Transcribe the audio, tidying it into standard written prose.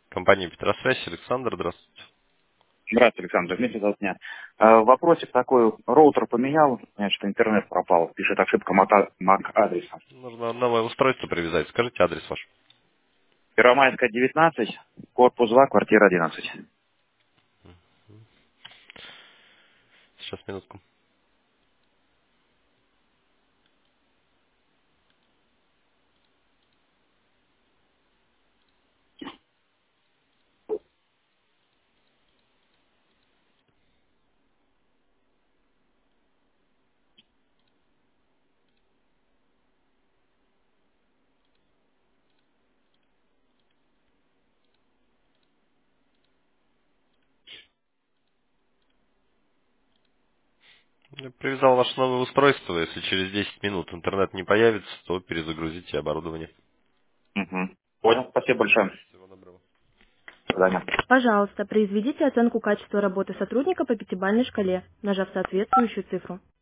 Компания Петросвязь, Александр, здравствуйте. Здравствуйте, Александр. Дмитрий зовут меня. Вопросик такой. Роутер поменял, что интернет пропал. Пишет ошибка MAC-адреса. Нужно новое устройство привязать. Скажите адрес ваш. Первомайская, 19, корпус 2, квартира 11. Сейчас, минутку. Я привязал ваше новое устройство. Если через 10 минут интернет не появится, то перезагрузите оборудование. Угу. Понял. Спасибо большое. Всего доброго. До свидания. Пожалуйста, произведите оценку качества работы сотрудника по пятибалльной шкале, нажав соответствующую цифру.